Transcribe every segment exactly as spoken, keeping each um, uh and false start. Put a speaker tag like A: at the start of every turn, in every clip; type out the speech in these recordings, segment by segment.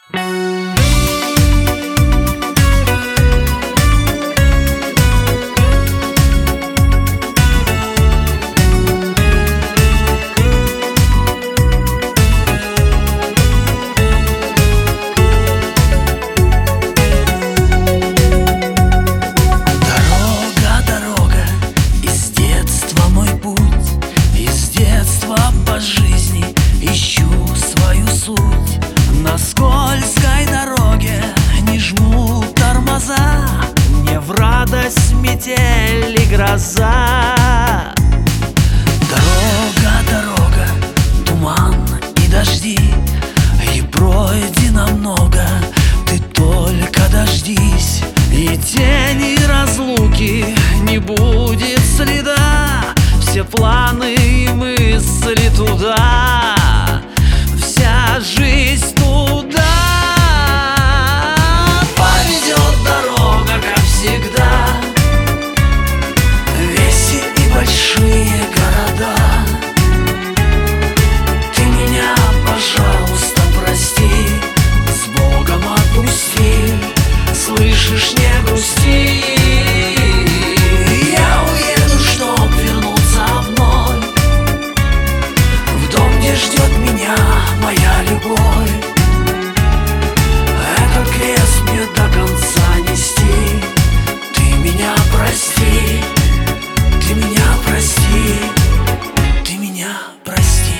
A: На скользкой дороге не жму тормоза, мне в радость метель и гроза. Дорога, дорога, туман и дожди, и пройдено много, ты только дождись. И тени разлуки не будет следа, все планы и мысли туда, вся жизнь туда. Поведет дорога, как всегда, веси и большие города. Ты меня, пожалуйста, прости, с Богом отпусти, слышишь, не грусти. Я уеду, чтоб вернуться вновь в дом, где ждет меня моя любовь. Этот крест мне до конца нести. Ты меня прости, ты меня прости, ты меня прости.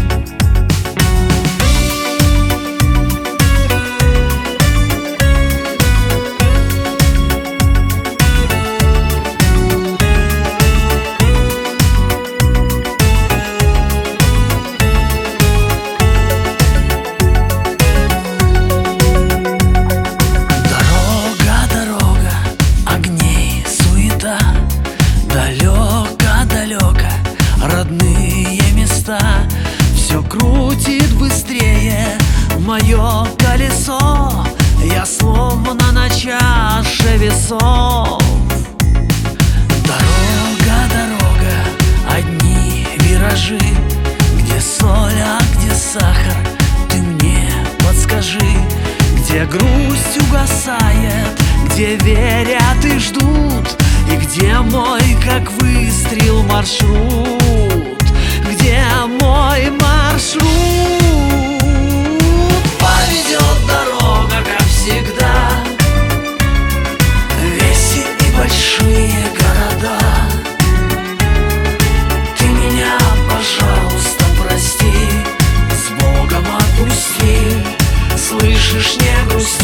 A: Далеко-далеко родные места, все крутит быстрее мое колесо, я словно на чаше весов. Дорога, дорога, одни виражи, где соль, а где сахар, ты мне подскажи. Где грусть угасает, где верят и ждут, и где мой, как выстрел, маршрут? Где мой маршрут? Поведет дорога, как всегда, веси и большие города. Ты меня, пожалуйста, прости, с Богом отпусти, слышишь, не грусти.